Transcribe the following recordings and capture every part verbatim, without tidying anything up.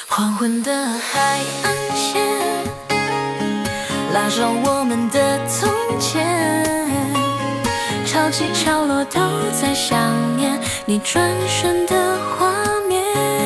黄昏的海岸线，拉长我们的从前，潮起潮落都在想念你转身的画面。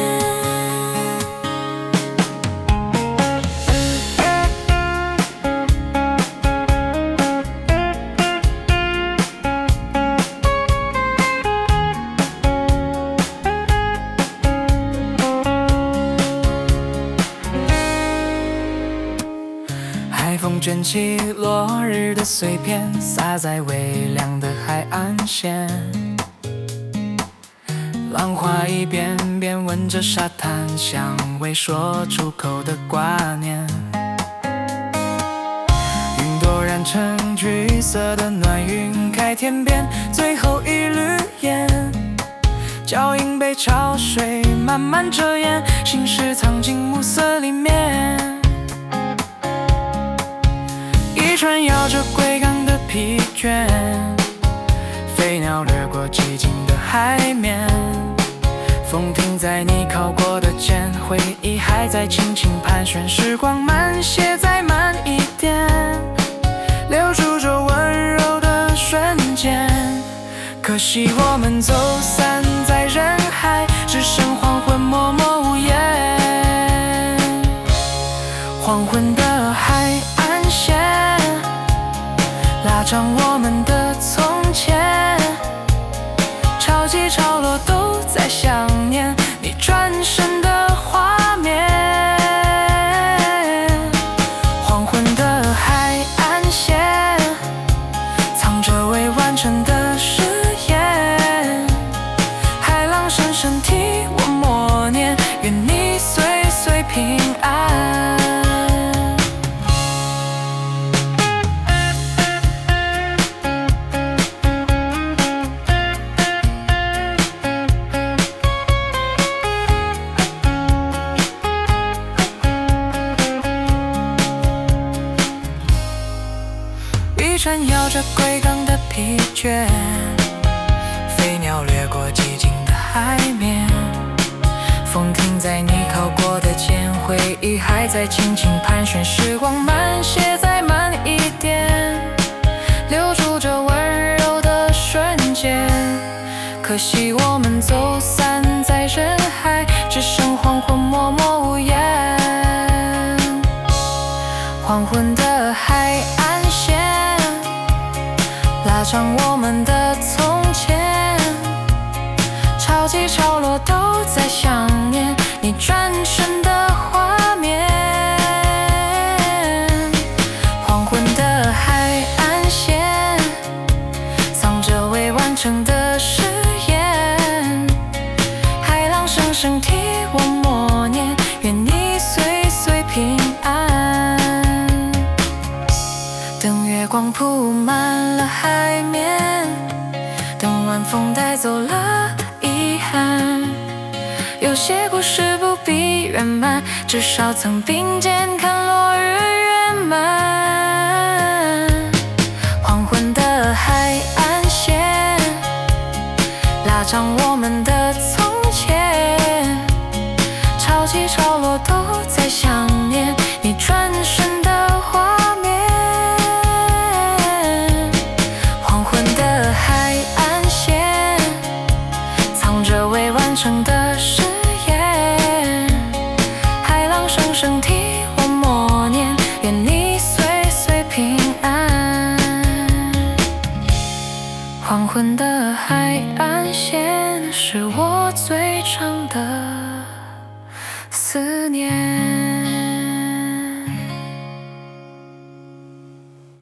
海风卷起落日的碎片，洒在微凉的海岸线。浪花一遍遍吻着沙滩，像未说出口的挂念。云朵染成橘色的暖云，开天边最后一缕烟。脚印被潮水慢慢遮掩，心事藏进暮色里面。一船摇着归港的疲倦，飞鸟掠过寂静的海面，风停在你靠过的肩，回忆还在轻轻盘旋，时光慢些再慢一点，留住这温柔的瞬间。可惜我们走散在人海，只剩黄昏默默无言。黄昏的海岸线，拉长我们的从前，潮起潮落都在想念你转身的画面。黄昏的海岸线，藏着未完成的誓言，海浪声声替我默念，愿你岁岁平安。一船摇着归港的疲倦，飞鸟掠过寂静的海面，风停在你靠过的肩，回忆还在轻轻盘旋，时光慢些再慢一点，留住这温柔的瞬间。可惜我们走散在人海，只剩黄昏默默无言。黄昏的海岸线，拉长我们的从前，潮起潮落都在想念你转身的画面。黄昏的海岸线，藏着未完成的誓言，海浪声声替我默念，愿你岁岁平安。等月光铺满了海面，等晚风带走了遗憾，有些故事不必圆满，至少曾并肩看落日圆满。黄昏的海岸线，拉长我们的从前，潮起潮落都在想念你转身的画面。海岸线，藏着未完成的誓言，海浪声声替我默念，愿你岁岁平安。黄昏的海岸线，是我最长的思念。